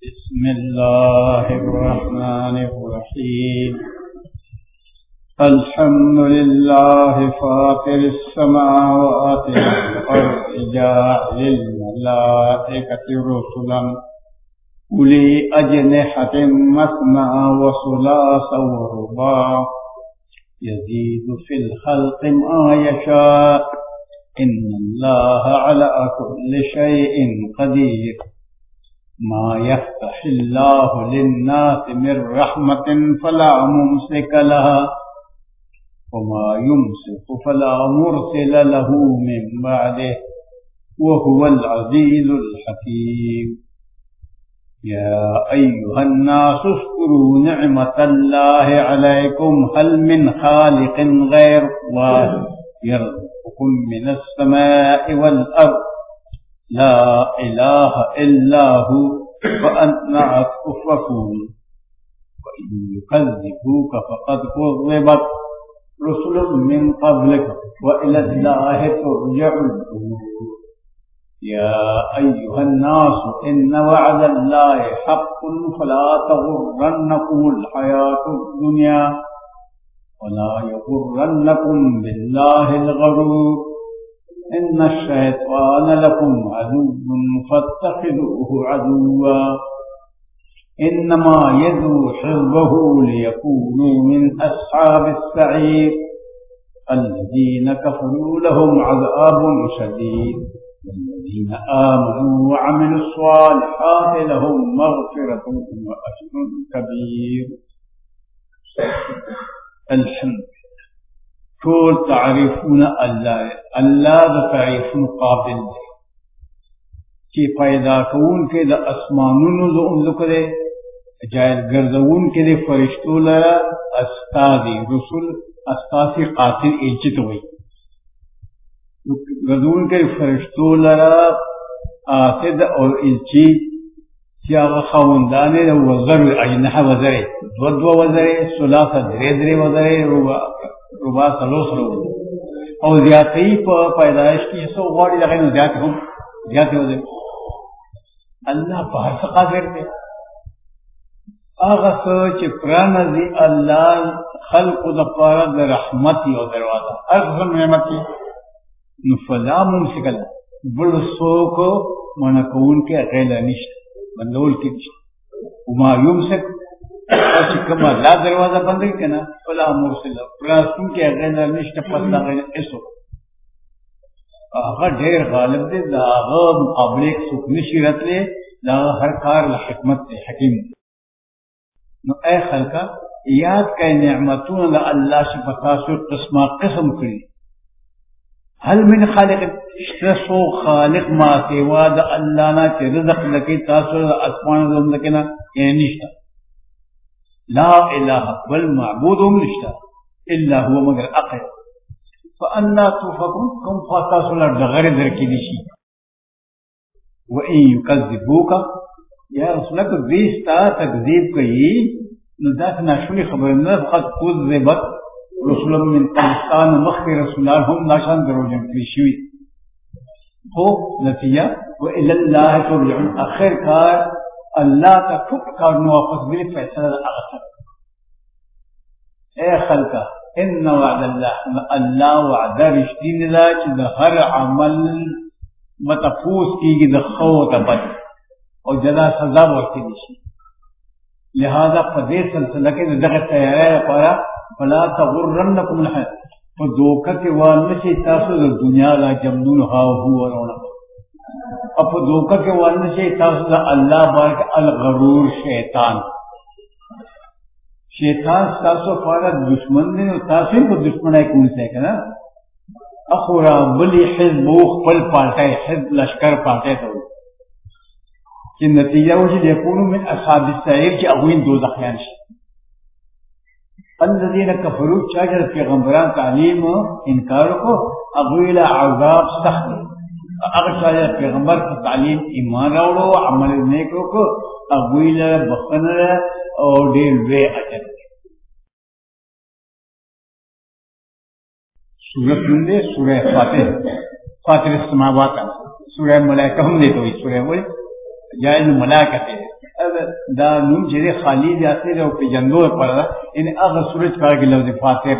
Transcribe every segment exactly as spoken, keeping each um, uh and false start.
بسم الله الرحمن الرحيم الحمد لله فاطر السماوات والأرض جاعل الملائكة رسلا أولي أجنحة مثنى وثلاث ورباع يزيد في الخلق ما يشاء إن الله على كل شيء قدير ما يفتح الله للناس من رحمة فلا ممسك لها وما يمسك فلا مرسل له من بعده وهو العزيز الحكيم يا أيها الناس اذكروا نعمة الله عليكم هل من خالق غير الله يرزقكم من السماء والأرض لا إله إلا هو فأنتم تؤفكون وإن يكذبوك فقد كذبت رسل من قبلك وإلى الله ترجع الأمور يا أيها الناس إن وعد الله حق فلا تغرنكم الحياة الدنيا ولا يغرنكم بالله الغرور إن الشيطان لكم عدو فاتخذوه عدوا إنما يدعو حزبه ليكونوا من أصحاب السعير الذين كفروا لهم عذاب شديد والذين آمنوا وعملوا الصالحات لهم مغفرة وأجر كبير. الحمد طول تعریفون اللہ اللہ دا تعریفون قابل دے چی پیدا کون کے دا اسمانون دا املک دے جائز گردون کے دے فرشتو لرا استادی رسول استاسی قاتل ایجت ہوئی گردون کے فرشتو لرا آسد اور الچی سیاغ خواندانے دا وزر اجنح وزرے دو دو وزرے سلاسہ درے درے وزرے روبا ربا سلوس رو اور زیادتی پیدائش کی سو غوڑی لگئے زیادت ہوں زیادت ہو دے اللہ بہر سے قادر دے آغا سوچ پرانزی اللہ خلق دفارہ در رحمتی و دروازہ ارزم نعمتی نفلا ممسک اللہ بل سوکو منکون کے غیلہ نشت بندول کی نشت وما یمسک اور کم اللہ دروازہ بند ہی کنا فلا مرسل پراسون کے غیر نشت پتہ غیر اسو آغا دیر غالب دے دا آغا مقابل ایک سکنی شیرت لے دا آغا ہر کار لحکمت دے حکیم دے نو اے خلقہ یاد کئی نعمتون دا اللہ شفتاسو قسمہ قسم کری حل من خالق اشترسو خالق ما سیوا دا اللہ نا چی رزق لکی تاسو دا اسمان دا لکنا یعنی نشتا لا الہ والمعبود نشتا الا هو مگر اقل فانا توفقون کم فاتاسو لرد غیر درکی دیشی وَإِن يُكَذِّبُوكَ یا رسول اللہ ریستا تکذیب کئی ندات ناشونی خبرنا فقد کذبت رسول من قبلستان مخی رسولان ہم ناشان درو جن کریشوی ہو نتیجہ وَإِلَى اللَّهِ تُرْجَعُونَ آخر کار اللہ کا ٹھک کارنو واپس بھی فیصلہ اغسر اے خلقہ ان وعد اللہ اللہ وعدہ رشتی ندا چی دا ہر عمل متفوس کی گی دا خوت بد اور جدا سزا ورتی دیشی لہذا پدے سلسلہ کے دغت تیارے پارا فلا تغرنکم الحیات فدوکت والنشی تاسو دا دنیا لا جمدون ہاو ہو رونا اب دھوکہ کے والد سے تاسو اللہ بارک الغرور شیطان شیطان تاسو فارد دشمن نے تاسو کو دشمن ہے کون سے کہنا اخورا بلی حزب خپل پالٹے حزب لشکر پالٹے تو کہ نتیجہ وہ جو یکونو من اصحاب السعیر کی اغوین دو دخیان شی الذین کفروا چاہر پیغمبران تعلیم انکار کو اغویل عذاب سخت اگر شاید پیغمبر کی تعلیم ایمان راوڑو عمل نیکو کو اگویل بخن اور دیر وے اجر سورت مندے سورہ فاتح فاتح السماوات سورہ ملائکہ ہم نے تو سورہ وہ جائز ملائکہ دا نوم چې خالی جاتے او په جندو پر ان هغه سورج کا کې لفظ فاتر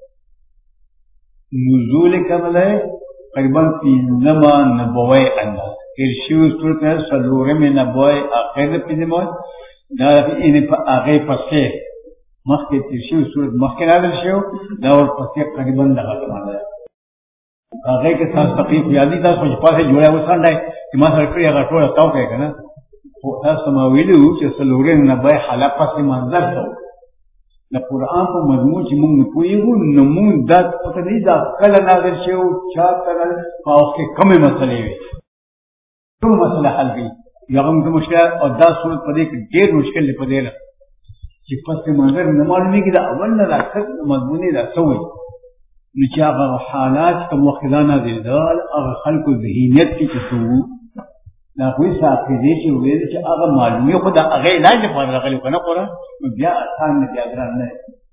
نزول کمل ہے قریباً پینځما نبوي الله ارشیو سورت سلورم نبوي اخر پینځما دا ان په هغه پسې مخکې ارشیو سورت مخکې راځي شو دا ور پسې قریباً دغه معنی هغه کې تاسو تقریبا یادی تاسو په پاسه جوړه وسانډای چې ما سره کړی هغه ټول تاو کوي کنه او تاسو ما ویلو چې سلورم نبوي حالت پسې منظر ته د قرآن په مضمون چې موږ نه پوهېږو نو موږ دا پته نه دا کله نازل شوی او چا سره په هغه کې کومې مسلې وي کومه مسله حل کړي یا هم د مشکل او دا صورت په دې کې ډېر مشکل دی په دې نه چې پس منظر نه معلومېږي دا اول نه راکړ مضمونې دا څه وایي نو چې هغه حالات کوم وخت دا نازلېدل هغه خلکو ذهنیت کې چې څه وو دا کوئی ساقیدې چې ویل چې هغه معلومي خو د هغه علاج لپاره راغلی کنه قرآن نو بیا آسان نه بیا ګران نه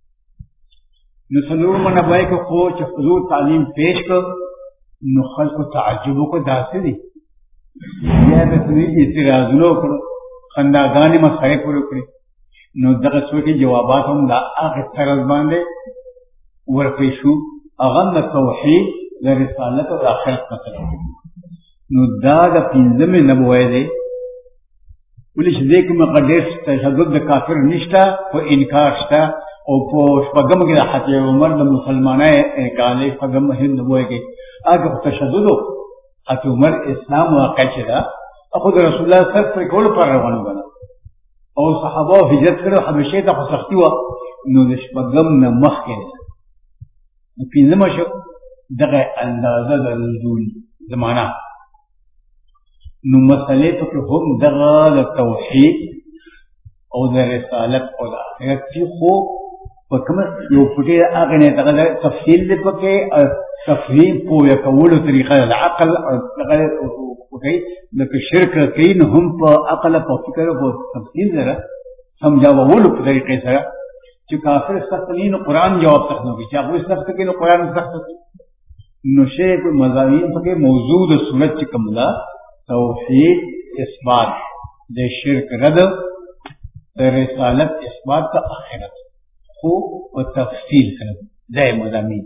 نو څلور منه وایي که خو چې حضور تعلیم پیش کړ نو خلکو تعجب وکړ داسې دي بیا د سړي اعتراضونه وکړو خنداګانې مسخرې پورې کړې نو دغه څو کې جوابات هم د هغه طرز باندې ورکړی شو هغه د توحید د رسالت او د آخرت مسله نو دا د پنځمې نبوي دی ولې چې دې کومه قدر تشدد د کافر نشته او انکار شته او په شپږم کې د حضرت عمر د مسلمانانو کاله شپږم هند نبوي کې هغه تشدد حضرت عمر اسلام واقع شدا اخو د رسول الله صلی الله علیه وسلم کول پر روانو غنا او صحابه هجرت کړو حبشه ته خو سختي و نو د شپږم نه مخ کې پنځمه شو دغه اندازه د نزول زمانہ نو مسئلے تو کہ ہم دغا دا توحید او دا رسالت او دا آخرت کی خوب وکمت یو پٹی دا آغنے دغا دا تفصیل دے پکے تفہیم پو یا کولو طریقہ دا عقل دغا پکے لکہ شرک کئی نو ہم پا عقل پا فکر پا تفصیل دے سمجھا وولو پا طریقے سرا چو کافر سخت نہیں نو قرآن جواب سخت نو کی چاہوی سخت کی نو قرآن سخت کی نو شیخ مضامین پکے موجود سورت چکم دا توحید اثبات دے شرک رد دے رسالت اثبات کا آخرت خوب و تفصیل کرد دے مضامین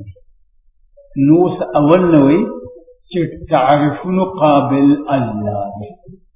نوس اول نوی چی تعرفون قابل اللہ دے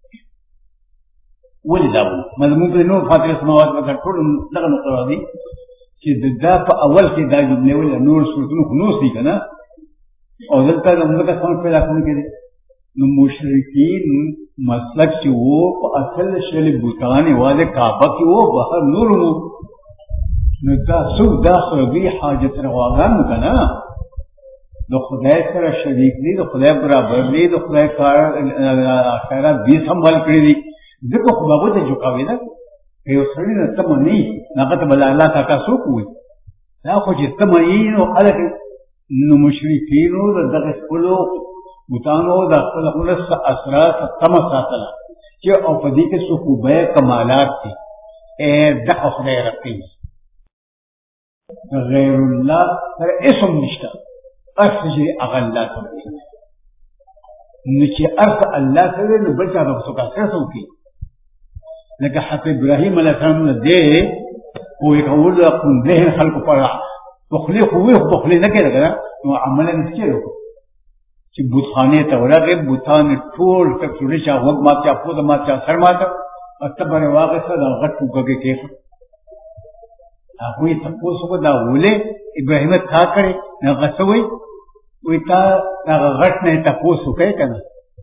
ولی داو مضمون پر نور فاتح سماوات بکر کل لغن قرآن دی چی دا پا اول کی دا جبنے ولی نور سورتون خنوس دی کنا او دلتا دا مدکا سمجھ پیدا کرنے کے دی نو مشرکین مسلک چې وو په اصل شل بوتانې والے کعبه کې وو بهر نور وو نو دا څو داخل به حاجت رواګان کنه د خدای سره شریک دي د خدای برابر دي د خدای کار اخرت به سنبال کړی دي ځکه خو هغه ته جوړاوي دا یو سړی نه تم نه هغه ته بل الله تعالی څوک وي دا خو چې تم یې نو الګ نو مشرکین دغه خپلو بوتانو دا خپل خلص اسرار تم ساتلا چې او په دې کې صحبه کمالات دي اے دغه خدای رقی غیر الله پر اسم نشته ارسجي اغلات نو چې ارس الله سره نو بل څه په څه کړو کې لکه حضرت ابراهيم علیه السلام دې او یو ول کوم ذهن خلق پر تخلیق وي تخلیق نه کړه نو عمل نه کړو چې بوتخانه ته ورغه بوتان ټول ټکړي چا وګ ما چا په ما چا سر ما ته اتبر واقع سره غټ وګه کې هغه ته پوسو دا ولې ابراهيم تا کړي نه غسوي وي تا هغه غټ نه ته پوسو کوي کنه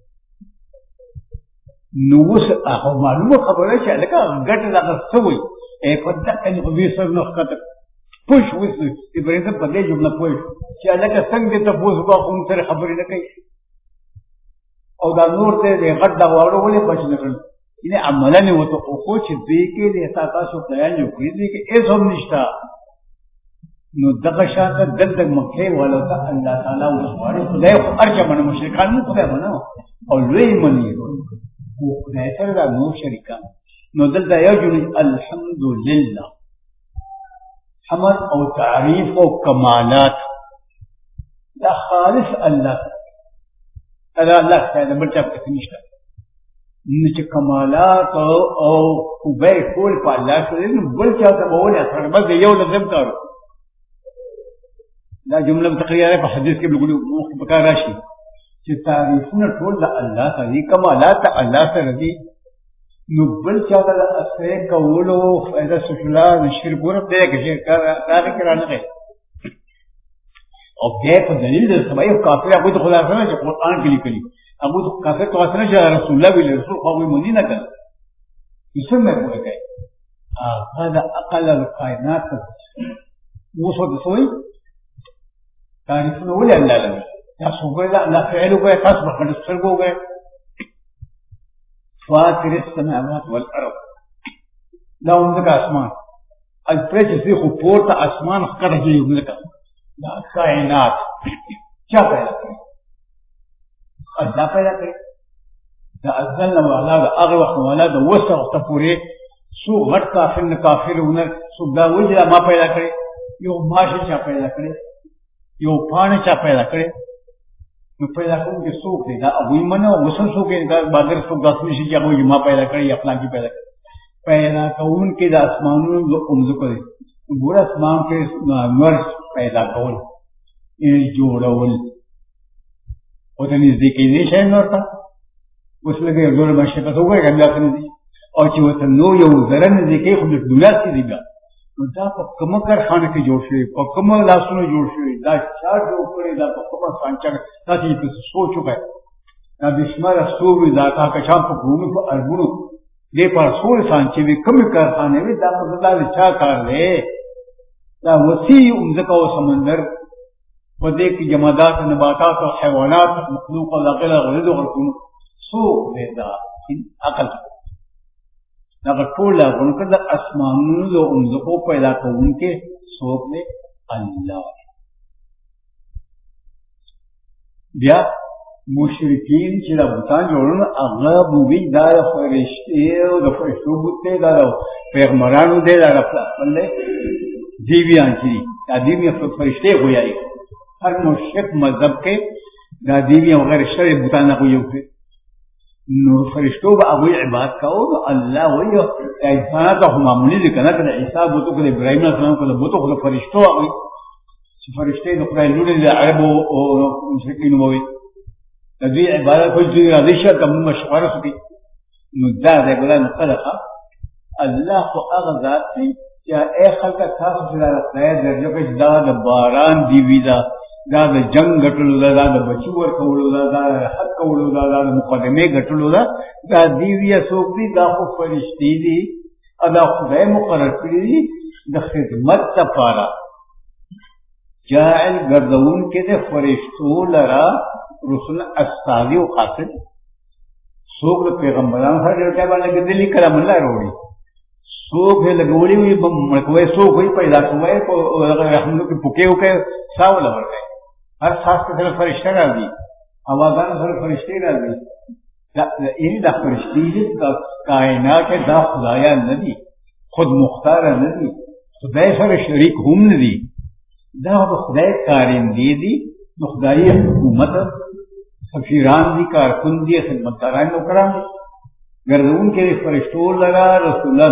نو وس هغه معلومه خبره چې لکه غټ دا غسوي اې په دغه نه وې سر نو خطر پوش وس ابراهيم په دې جمله پوه چې لکه څنګه ته پوسو کو کوم سره خبرې نه کوي او دا نور ته غټ دا وړو ولې بچ نه کړ انہیں عملہ نے وہ تو خوش دے کے لیتا تاسو بیان جو کړی دی کہ ایس هم نشتا نو دغه شاته دل تک مکه والا ته الله تعالی وسواره خدای ارجه من مشرکان نو خدای بنو او لوی منی او خدای سره دا نو شریکان نو دلته یو الحمدلله حمد او تعریف او کمالات دا خالص الله تعالی الله تعالی بل څه نشته چې کمالات او خوبۍ ټول په الله سره نو بل چا ته به ولې اثر بس یو لفظ کارو. دا جمله تقریرا په حدیث کې بلګلو بکار راشي چې تعریفونه ټول د الله سره دي، کمالات د الله سره دي، نو بل چا ته اثر کولو فائدہ سفلا نشر ګور دې کې کار راغی کرانه کوي. او بیا په دلیل د سبای کافر هغه د خدا سره چې قرآن کې لیکلي ابو کافر تو اسنه چې رسول الله ویل رسول خو مونږ نه کړ یسم نه کوي. هذا اقل الكائنات وصل بسوي تعرفون ولا لا لا يا صبر لا لا فعلوا به تصبح من السرقوا به فاطر السماوات والارض لو عندك اسمان الفرج في خطوط اسمان خرج يملك لا کائنات کیا پیدا کرے اللہ پیدا کرے دا ازلنا والا دا اغی وقت والا دا وسط وقت پورے سو غٹ کافر نا کافر انر سو دا وجہ ما پیدا کرے یو ماشی چا پیدا کرے یو پانے چا پیدا کرے نو پیدا کروں کہ سوک دے دا ابوی منو وسن سوکے دا بادر سوک دا سمیشی چا کوئی ما پیدا کرے یا فلان کی پیدا کرے پیدا کون کے دا اسمانوں جو امزو کرے گورا اسمان کے نور پیدا کول ان جوړول او ته نږدې کې نه شي نور ته اوس لګي زور باندې په توګه غلا کوي او چې وته نو یو ذره نږدې کې خو د دنیا کې دی دا په کوم کارخانه کې جوړ شوی په کوم لاسونو جوړ شوی دا چا جوړ کړی دا په کومه سانچه تاسو یې سوچو کړئ دا بشمار سووي دا کا کشام په ګونو په اربونو دې پر سوې سانچې وي کوم کارخانه وي دا په دغه چا کار دی دا وسیع ځکه او سمندر په دې کې جمادات نباتات او حیوانات مخلوق او غیر غرض ورکون سو دې دا عقل دا ټول غونکه د اسمانونو او ځکو پیدا کوونکې څوک دی الله. بیا مشرکین چې د بوتان جوړول هغه بووي دا فرشتي او د فرشتو بوته دا پیغمبرانو دی دا خپل دیویان چې دا دیوی فرشتي وایي هر مشرک مذهب کې دا دیوی او غیر شرع بوتان نه وایي نو فرشتو به ابو عبادت کاو الله وایي انسانات هم معمولی دي کنه کله عیسی بوتو کله ابراهیم علیه السلام کله بوتو کله فرشتو وایي چې فرشتي د خدای لوري د عربو او مشرکین وایي د دې عبادت کوي چې راځي چې کوم مشوره کوي نو دا د ګلان خلقه الله خو هغه ذات دی چې اے خلق تاسو سره راځي درجه کې دا د باران دی وی دا دا د جنگ غټلو دا د بچو ور کولو دا د حق کولو دا د مقدمه غټلو دا دا دی وی اسوک دی دا خو فرشتي دي ادا خدای مقرر کړی دي د خدمت لپاره جاعل گردون کے دے فرشتو لرا رسول استاذی و خاصد سوک دے پیغمبران سر جو کیا بانے گدلی کرم اللہ روڑی سوک ہے لگوڑی ہوئی ملکوئے سوک ہوئی پیدا کوئے رحمدو کی پکے ہوکے ساو لبر گئے ہر ساس کے سر فرشتہ رہ دی آوازان سر فرشتے رہ دی یعنی دا فرشتی دا کائنات دا خدایا ندی خود مختار ندی خدای سر شریک ہم ندی دا خدای کارندے دی خدای حکومت سفیران دی کارکن دی خدمتکاران نوکران گردون کے فرشتو لرا رسولن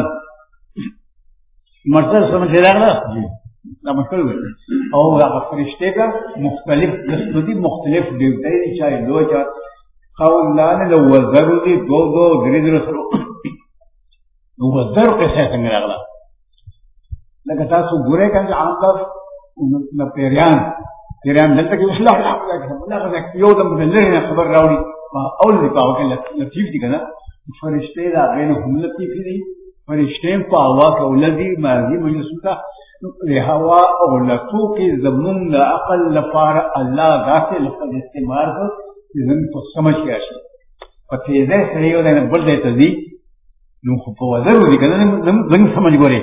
مرتبہ سمجھ لگا جی دا مشکل ہوئے اور فرشتے کا مختلف جسدی مختلف دیوتے دی چاہے دو چار خواہ اللہ نے لو وزرو دی دو دو درد رسول لو وزرو کیسے سنگ لگا لگا تاسو برے کا عام کا پیریان پیریان دلتا کہ اصلاح اللہ یو دم دلرین خبر راوڑی اول دکاو کہ لطیف دی کنا فرشتے دا غین ہم لطیفی دی فرشتے پا آوا کہ اولادی مازی مجلسو تا لہوا اولادو کی زمون دا اقل لفار اللہ داتے لفظ استعمال کر زمین تو سمجھ کے آشی فتیزے صحیح ہوتا ہے بڑھ دیتا دی نو خفا وزر ہو دی کنا زمین سمجھ گو رے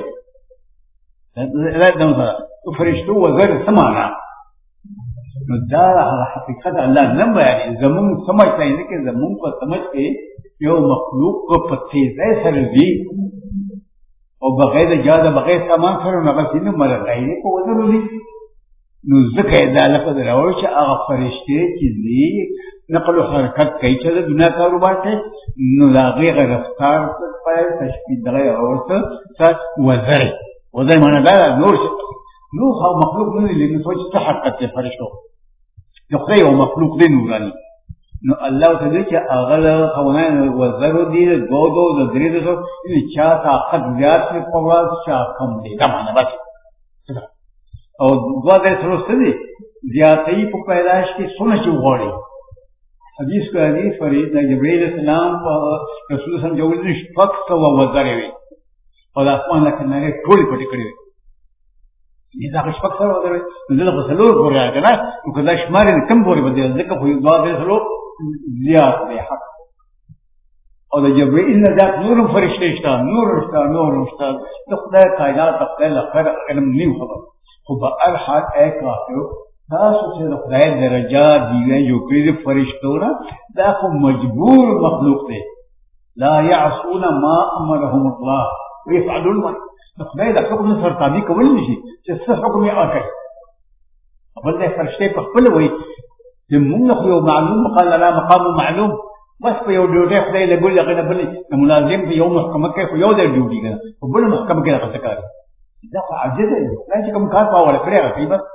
تو فرشتو وزر سمانا دا حقیقت اللہ نم بیانی زمون سمجھ تاہی کہ زمون کو سمجھ کے یو مخلوق کو پتیزے سر دی اور بغیر جاد بغیر سامان سر نغسی نو مرغائی کو وزر دی نو ذکر دا لفظ روش آغا فرشتے چیزی نقل و حرکت کئی چلے دنیا کاروبار تھے نلاغی غیر رفتار پائے تشکیل دغی عورت سا وزر وزر مانا دارا نور شکل نور خواہ مخلوق نہیں لیکن سوچ تا حرکت تے فرشتو یقضی و مخلوق دے نورانی نو اللہ تعالی کہ اغل خوانائن وزر دی دو دو دری دو سو انہی چاہ طاقت زیاد سے پواز چاہ کم دے دا مانا بس اور دعا دے سروست دی زیادتی پو پیدایش کی سنچ اغوڑی حدیث کو حدیث فرید جبریل السلام رسول اللہ صلی اللہ علیہ وسلم شپک سوا وزر ہوئی اور آسمان لکھن نارے ٹولی پٹی کری ہوئی یہ دا شپک سوا وزر ہوئی نزل خسلور پوری آئے گا نا کیونکہ دا شماری نے کم پوری بدی ذکر ہوئی دعا دے سلو زیاد دے حق اور جبریل نجات نور فرشتشتا نور رشتا نور رشتا تو خدا کائنات خدا لخیر علم نہیں خبر خب الحال اے کافر تاسو سے خدای درجات دیویں جو کہ فرشتوں دا کو مجبور مخلوق تھے لا يعصون ما امرهم الله ويفعلون ما خدای دا حکم سر تابع کول نشي چې څه حکم یې اکړي بل دا فرشتے په خپل وای چې موږ خو معلوم قال لا مقام معلوم بس په یو ډیوټه خدای له ګل غنه بل ملازم په یو محکمه کې خو یو د ډیوټي کنه په بل محکمه کې راځي کار دا خو عجز دی نه چې کوم کار پاور کړی راځي بس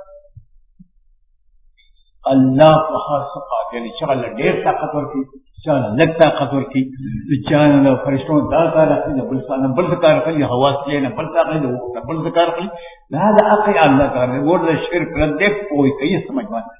اللہ کو خاص قادر چل ډیر طاقت ورکی چل لږ طاقت ورکی چل فرشتوں دا کار کوي بل څه بل کار کوي حواس یې نه بل کار کوي بل کار کوي دا د عقل الله کار دی ور شرک رد کوي کوي سمجھ باندې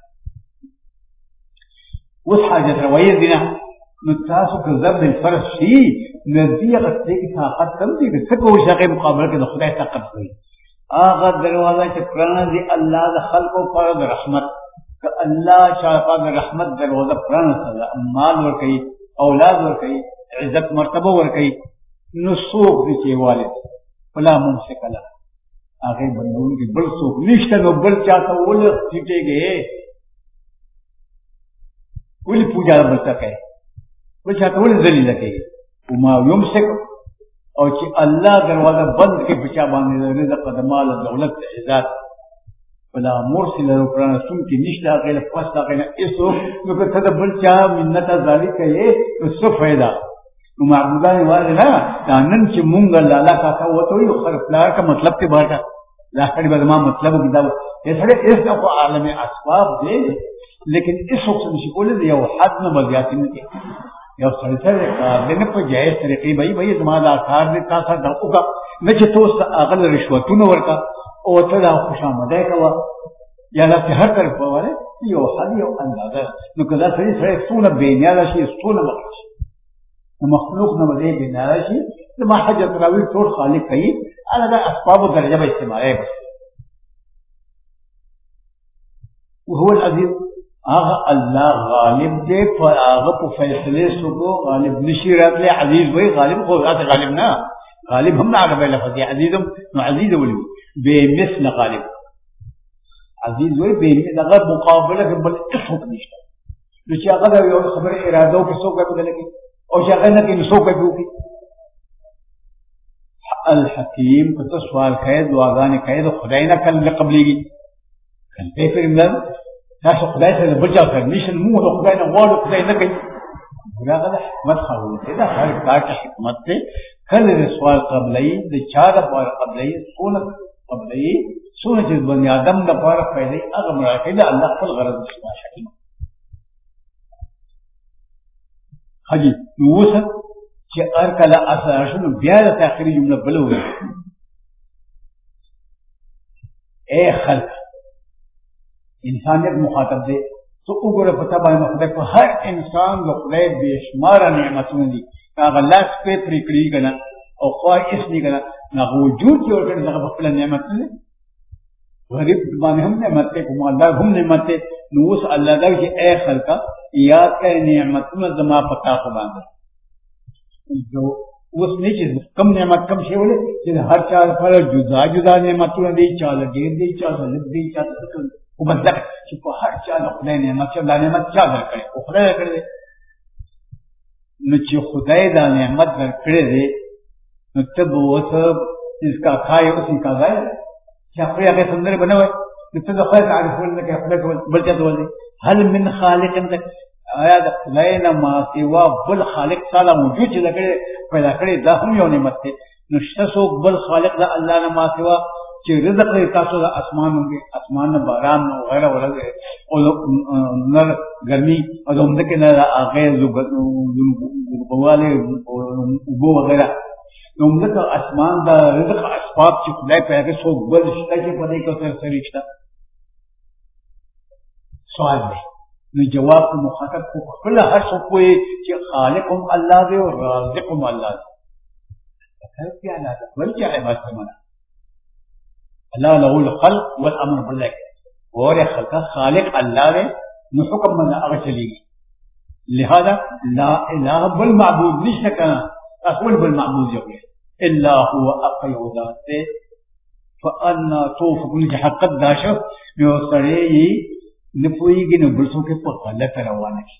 وس حاجت روایت دینا متاسو که ضرب الفرض شي نزدې غته کی طاقت کم دي چې کوم شي مقابله کې د خدای طاقت کوي اغه دروازه چې پرانه دی الله د خلقو پر رحمت کہ اللہ شاہفاد رحمت دروازہ پران صدا مال ورکی اولاد ورکی عزت مرتبہ ورکی نسوک دیچے والد فلا ممسک اللہ آخر بندون کی بل سوک نشتا نو بل چاہتا ولی سیٹے گئے ولی پوجا بلتا کہے ولی چاہتا ولی ذلی لکے وما یمسک اور چی اللہ دروازہ بند کے بچا بانے رزق دمال دولت عزت فلا مرسل قرآن سن کی نشتا غیر فستا غیر اسو کیونکہ تدبل چاہ منتا ذالک کہے اسو فائدہ معبودان والے نا دانن چی مونگا لالا کاتا ہوا تو یہ خرف لار کا مطلب تے بارکا لاکھڑی بدما مطلب کتاب یہ سڑے اس کا کو عالم اسباب دے لیکن اس وقت نشی کولے دے یو حد میں بزیاتی نکے یو سڑے سڑے دینے پر جائز طریقی بھائی بھائی زمان آثار دے تا سا درکو کا نچے توست اغل رشوتو نور کا او تدا خوش آمدے کوا یا لفظ ہر طرف والے یو حد یو اندازہ نو کدا سڑی سڑے سونا بینیالا شی سونا مخلص مخلوق نمدے بینیالا شی لما حجت راوی طور خالق کئی انا دا اسباب و درجہ با استعمال ہے بس وهو العزیز آغا اللہ غالب دے آغا پو فیصلے سکو غالب نشیرات لے عزیز وی غالب خود ذات غالب نا غالب ہم نا آغا بے لفظ عزیزم نو عزیز ولی بے مثل غالب عزیز وی بے مثل اگر مقابلہ کے بل اسحق نشتا لچی اگر دا یو خبر ارادو کی سوک ہے بدلے کی اور چی اگر نکی نسوک ہے کی الحکیم کتا سوال خید دعاگان خید خدای نا کل قبلی گی کل پہ پھر امداد تاسو خدای سے بچا کر نیشن مو دو خدای نا وارو خدای نا کئی خدا قد حکمت خواهد تے دا ہر کار کا حکمت تے کل سوال قبلی دا چار پار قبلی سونت قبلی سونت جز بنی آدم دا پار پہلے اغم راکی دا اللہ قل غرض شما شکیم حجی نووسا چی ارکلا اصل عرشن بیاد تاخری جملہ بلو ہے اے خلق انسانیت مخاطب دے تو اگر پتہ بائی مخاطب کو ہر انسان لقلے بیشمارا نعمتوں دی اگر اللہ سپے پریکڑی کنا اور خواہ اس نہیں کنا نا وجود کی اور کرنے لگا بخلا نعمت دے غریب بانے ہم نعمت دے کم اللہ ہم نعمت دے نوس اللہ دا کہ اے خلقہ یاد کا نعمتوں زما پتا کو باندھا جو اس نے چیز کم نعمت کم شے بولے کہ ہر چال پر جدا جدا نعمتوں دی چال دیر دی چال لب دی چال وہ مطلب کہ ہر چال خدای نعمت چال نعمت کیا در کرے وہ خدای کر دے نو چی خدای دا نعمت در کرے دے نو تب وہ سب اس کا کھائے اسی کا گائے کیا خدای اگر سندر بنا ہوئے نو تب خدای تعریف بولنے کہ خدای بلچہ تو بولے حل من خالق آیا د خدای نه ما سوا بل خالق تعالی موجود چې لکړي پیدا کړي دا هم یو نعمت دی. نو شته څوک بل خالق د الله نه ما سوا چې رزق لري تاسو د اسمان کې اسمان نه باران او غیره ورغه او نر ګرمي او زموږ کې نه هغه لوګواله او بو وغیرہ نو موږ اسمان د رزق اسباب چې خدای پیدا کړي څوک بل شته چې په دې کې سره سره سوال دی. نو جواب کو مخاطب کو خپل هر څوک وي چې خالقهم الله دی او رازقهم الله دی. خیر کیا نه ده بل چې عبادت منه الله له الخلق والامر بالله اور خلق خالق الله دی نو حکم من هغه چلیږي. لہذا لا اله بالمعبود نشته کنه اقول بالمعبود جو الا هو اقيو ذات فانا توفقون حقت داشو نو سړی نه پوهېږي نو بل څوک یې په غلطه روانه شي.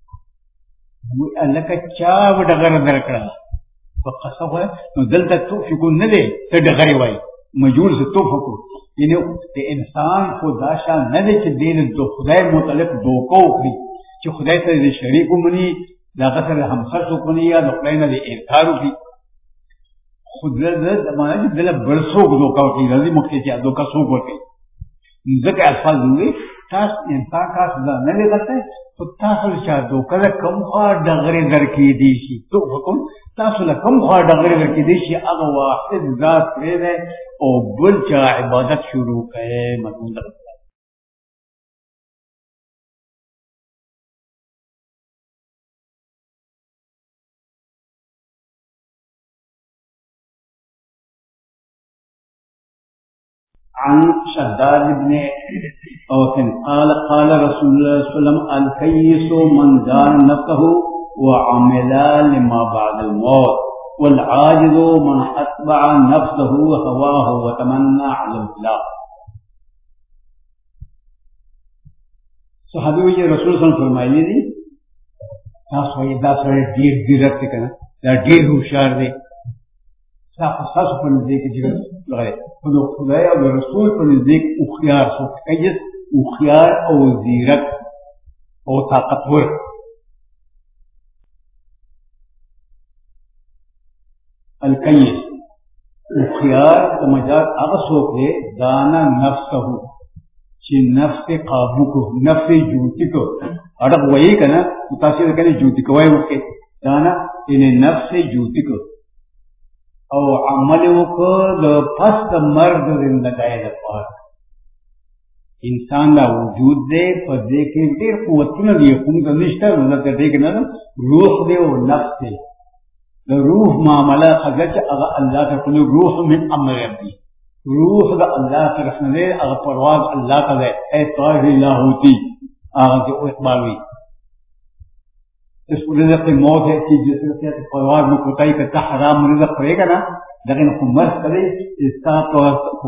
لکه چا به ډغره درکړه په قصه وایه نو دلته توفقون نه دی ته ډغرې وایي مجهول څه توفقو یعنې د انسان خو دا شان نه دی چې دې د خدای متعلق دوکه وکړي چې خدای سره د شریک ومني د هغه سره همسر څوک وني یا د خدای نه د انکار وکړي. خو دله زمانه چې دله بل څوک دوکه وکړي راځي موږ چې دوکه څوک وکړي ځکه الفاظ وي تاسو انسان تاسو دا نه لګته خو تاسو چې دوکه کم خوا ډغرې درکې دي شي تو حکم تاسو له کم خوا ډغرې درکې دي شي هغه واحد ذات پرې دی او بل چا عبادت شروع کړي مضمون ده. عن شداد بن اوس قال قال رسول الله صلى الله عليه وسلم الكيس من دان نفسه وعمل لما بعد الموت والعاجز من اتبع نفسه هواه وتمنى على الله. صحابی وی رسول صلی اللہ علیہ وسلم فرمایلی دی تاسو یې دا سره ډیر ډیرت کنه دا ډیر هوښیار دی تاسو تاسو په دې کې ډیر لغړی خو خدای او رسول په دې کې هوښیار څو کېږي هوښیار او زیرک او طاقتور. الکیس هوښیار د مجاز هغه څوک دی دانا نفسه چې نفس قابو کو نفس جوتی کو اړه وایي کنه تاسو دې کنه جوتی کوي وکي دانا ان نفس جوتی کو او عمل وکړه د پس مرګ زندګۍ لپاره. انسان دا وجود دی په دې کې ډېر قوتونه دي کوم څه نشته نو ته دې کې نه روح دی او نفس دی. د روح معامله هغه چې هغه الله ته کوي روح من امر ربي روح دا اللہ طرف نے اگر پرواز اللہ کا ہے اے طاہر اللہ ہوتی آغاز او اقبال ہوئی اس رزق موت ہے کہ جس سے پرواز میں کوتاہی کرتا حرام رزق رہے گا نا لیکن کو مرض کرے اس کا تو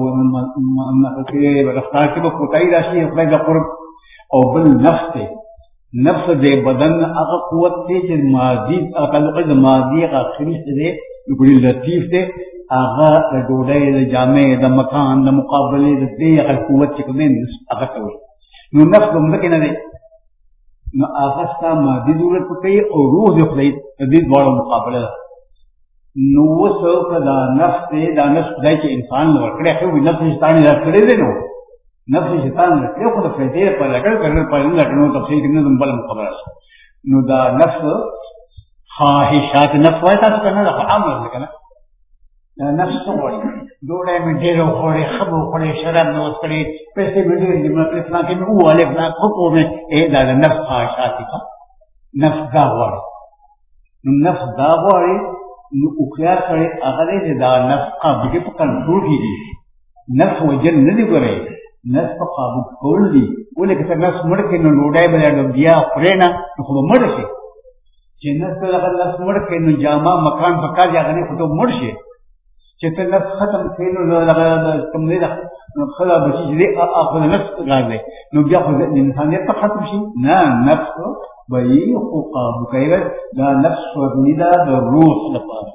رفتار کے وہ کوتاہی راشی ہے اپنے قرب او بل نفس ہے نفس دے بدن اگر قوت سے جن ماضی تعلق ماضی آخری سے دے بڑی لطیف دے آغا دا ڈوڑائی دا جامع دا مکان دا مقابلے دا دے اگر قوت چکنے آغا توڑ نو نفس دمدکی نا دے نو آغا ستا مادی ضرورت کو کئی اور روح دے خدای دید بارا مقابلہ دا نو سو کا دا نفس دے دا نفس خدای چے انسان لورکڑے خیو بھی نفس شیطانی لکڑے دے نو نفس شیطان لکڑے خود فیدے پر لکڑ کرنے پر لکڑنو تفسیر کرنے دن بلا مقابلہ نو دا نفس خواہشات نفس وائی تاسو کرنا دا خواہم لکڑنا نفس تو وړي ډوډۍ مې ډېره وخوړې ښه مې وخوړې شراب مې وڅښلې پیسې مې ډېرې دي مطلب فلان کې مې ووهلې فلان خو مې ای دا د نفس خواهشات دي نفس دا غواړي نو نفس دا غواړي نو هوښیار سړی هغه دی چې دا نفس قابو کې په کنټرول کې دي نفس وجل نه دي ګورئ نفس په قابو کول دي ولې که ته نفس مړ کړې نو ډوډۍ به بیا خورې نه نو خو به مړ شي چې نفس هغه نفس مړ کړې نو جامه مکان پکار دي هغه نه خو ته مړ شي چې ته نفس ختم کړې نو هغه کوم دی نو خلا بچي چې دی هغه نفس غار دی نو بیا خو د انسانیت ته ختم شي نه نفس به یې خو قابو کوي دا نفس ورني دا د روح لپاره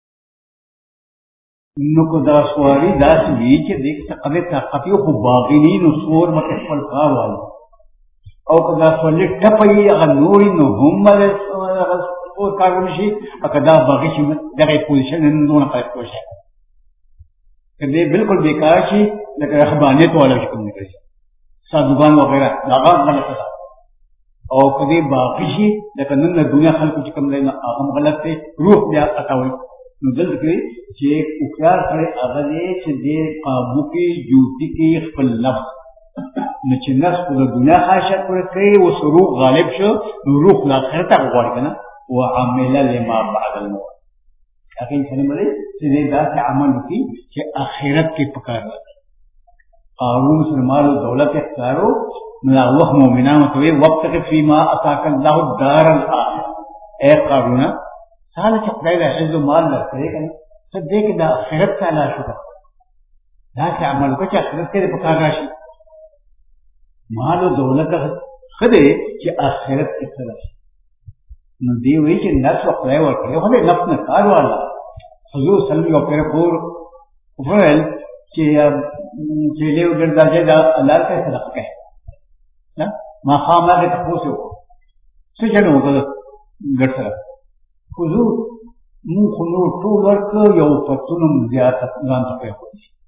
نو کو دا سواري داسې وي چې دې ته قدر طاقت یو خو باغیني نو سور مکه خپل کار وایي او کدا سولې ټپي هغه نوري نو هم او کار ونشي اکدا باقي شي دغه پوزیشن نه نه پاتې کوي کدی بالکل بیکار شي لکه رهبانیت والا کوم نه کوي سادوګان وغیرہ هغه غلط ده او کدی باقي شي لکه نن د دنیا خلکو چې کوم نه هغه غلط دي روح بیا اتاوي نو دلته کې چې اوکار سره هغه دې چې دې قابو کې جوتی کې خپل نفس نو چې نفس په دنیا خاصه کوي او سروغ غالب شو نو روح لا آخرت غواړي کنه وعمل لما بعد الموت اخین کلمه چې دې دا عمل وکي چې آخرت کې پکار راځي قارون مسلمان او دولت اختیارو نو الله مؤمنانو ته وقت کې فيما اتاك الله الدار الاخره اے قارون ساله چې خدای له عز مال لري کنه صدې کې دا آخرت تعالی شو دا چې عمل وکړي چې آخرت کې پکار راشي مال او دولت خدای چې آخرت کې راشي نو دی وی چې نفس خدای ورکړي خو دې نفس نه کار والا حضور صلی الله علیه وسلم وفعل چې چې له ګرځاجه دا الله ته صدقه کوي نه ما خامه ته تاسو څه چلو وکړه ګټه حضور مو خو نو ټول ورکو یو پتونم زیات ځان ته کوي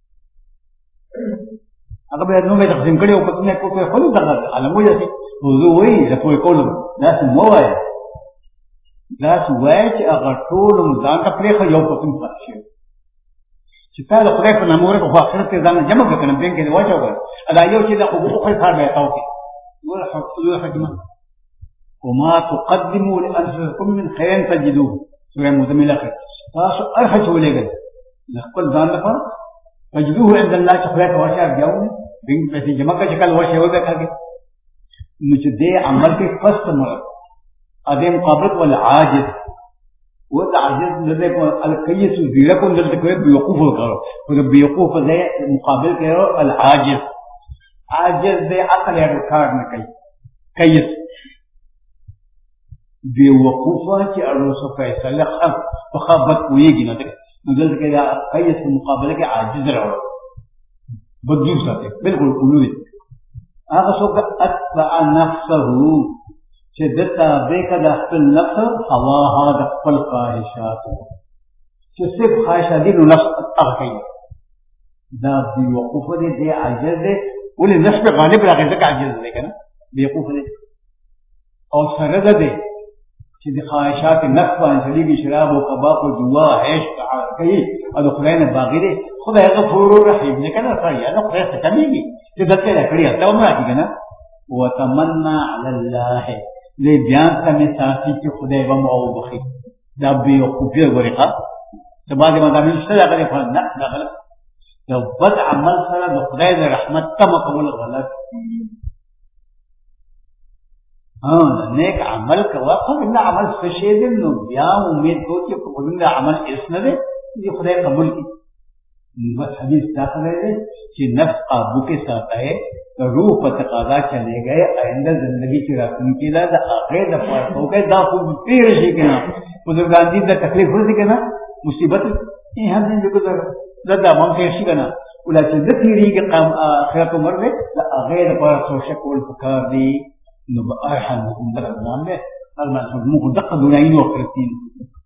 هغه به نو مې تقسیم کړي او پتنه کوي خو دا علمو یې حضور وی زه کوی کولم دا مو وایي دا وایي چې هغه ټول ځان ته پرې خو یو پتون پاتې چې تا له خدای په نامه ورکو خو آخرت ته ځان جمع کړه بینک کې واچو دا یو چې دا حقوق کار به تاو کې ور حقوق حکمت وما تقدموا لانفسكم من خير تجدوه سوره مزمل اخر تاسو ارخ چولېګل خپل ځان لپاره تجدوه عند الله چې خدای ته واچا بياو بینک په جمع کې کله واچو به کاږي نو چې دې عمل کې فست مر ادم قابل ولا عاجز وہ عاجز لدے کو القیس زیرہ کو اندر تک بیوقوف کرو تو بیوقوف دے مقابل کرو العاجز عاجز دے عقل کار نہ کئی قیس بیوقوف کہ ارو سو فیصلہ خب فخبت ہوئی گی نہ نزل کے قیس کے مقابلے کے عاجز رہو بدجو ساتے بالکل قلوی هغه څوک اتبع نفسه چې دته به کده خپل نفس هوا هغه د خپل خواهشات چې صرف خواهشات دي نو نفس هغه کوي دا دی وقوف دي دی عاجز دي ولې نفس غالب راغی ځکه عاجز دی کنه دی وقوف دي او سره ده دي چې د خواهشات نفس باندې دي شراب او کباب او جوا عيش کوي او خدای نه باغی دي خدای غفور رحیم نه کنه راځي نو خدای څه کوي چې دته کړی دا عمره دي کنه وتمنى على الله لے بیان کا میں ساتھی کہ خدای و مو بخی دا بیوقوفی ورقه بعد ما دامن اشترا کرے فرنا دا غلط یو بد عمل سره د خدای د رحمت تم قبول غلط ها نیک عمل کوا خو ان عمل فشید نو بیا امید کو کہ خدای دا عمل اس نے دے یہ خدای قبول کی بس حدیث داخل ہے کہ نفس قابو کے ساتھ ہے روح پر تقاضا چلے گئے آئندہ زندگی کی رقم کی لا دا آخر دا پار ہو گئے دا خوب پیر شی کے نا بزرگان دین دا تکلیف ہو سی کے نا مصیبت یہاں دن جو گزر دا دا مام خیر شی کے نا اولا چیز دا تیری کے قام آخرت عمر میں دا آخر دا پار سوشک والفکار دی نو با ارحل مکم در ازمان میں المال حضمو کو دقا دنائین و آخرتین